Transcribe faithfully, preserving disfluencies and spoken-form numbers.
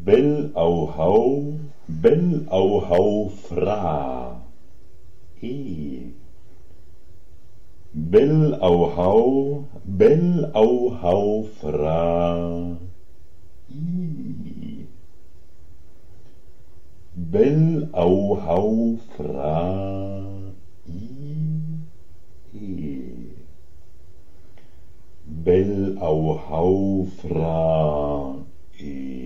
Bell au hau, bell au hau fra. E. Bell au hau, bell au hau fra. I. Bell au hau fra. I. E. Bell au hau fra. E.